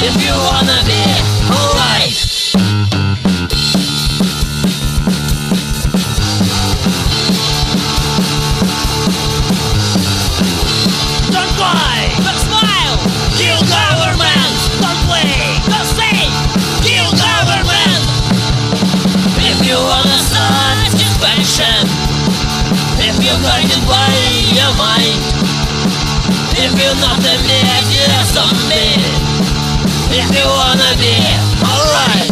if you wanna be alright. Don't cry, but smile. Kill government. Don't play, don't say. Kill government. If you wanna start inspection, if you're guided by your mind, if you're not a media zombie, if you wanna be alright.